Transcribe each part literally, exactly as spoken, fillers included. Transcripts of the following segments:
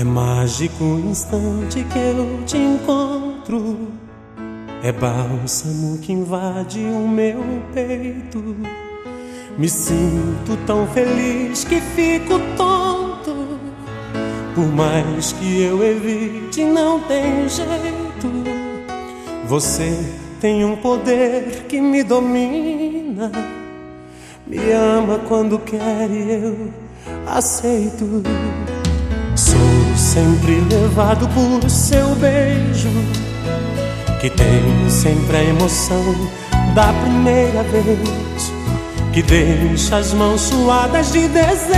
É mágico o instante que eu te encontro. É bálsamo que invade o meu peito. Me sinto tão feliz que fico tonto. Por mais que eu evite, não tem jeito. Você tem um poder que me domina. Me ama quando quer e eu aceito. Sou sempre levado por seu beijo, que tem sempre a emoção da primeira vez, que deixa as mãos suadas de desejo.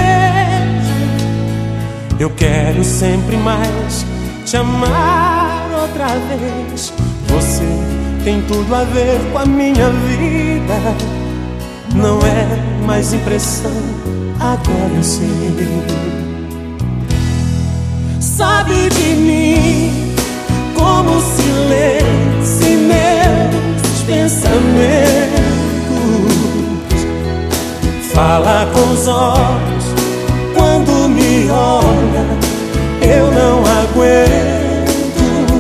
Eu quero sempre mais te amar outra vez. Você tem tudo a ver com a minha vida. Não é mais impressão, agora eu sei. Sabe de mim como se lê em meus pensamentos. Fala com os olhos quando me olha, eu não aguento.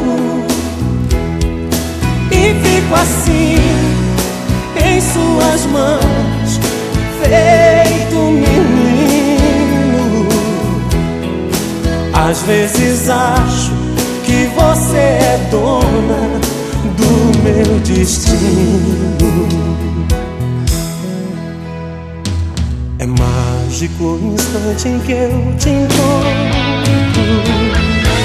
E fico assim em suas mãos, feito um menino. Às vezes acho que você é dona do meu destino. É mágico o instante em que eu te encontro.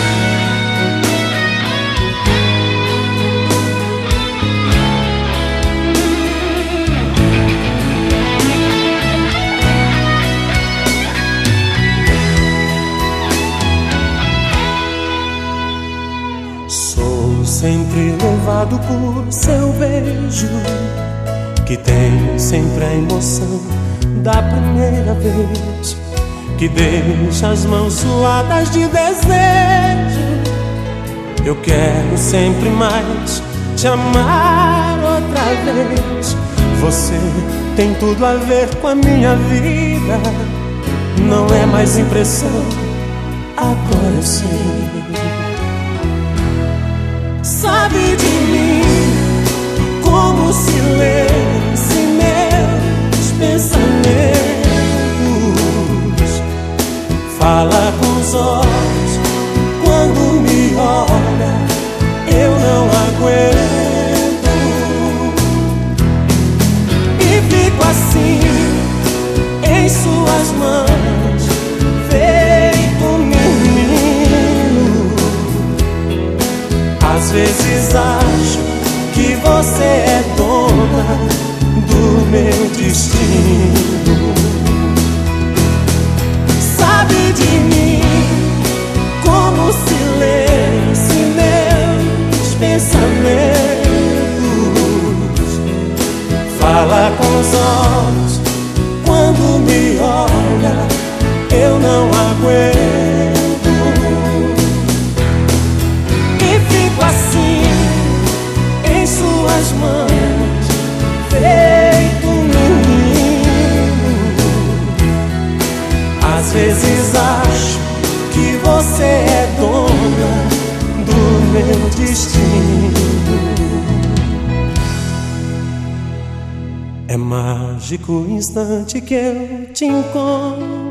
Sou sempre levado por seu beijo, que tem sempre a emoção da primeira vez, que deixa as mãos suadas de desejo. Eu quero sempre mais te amar outra vez. Você tem tudo a ver com a minha vida. Não é mais impressão, agora eu sei. Sabe de mim como se lê em meus pensamentos. Fala com os olhos quando me olha, eu não aguento. E fico assim em suas mãos, feito um menino. Às vezes acho que você é dona do meu destino. Sabe de mim como se lê em meus pensamentos. Fala com os olhos quando me olha, eu não aguento. E fico assim em suas mãos, feito um menino. Às vezes acho que você é dona do meu destino. É mágico o instante que eu te encontro.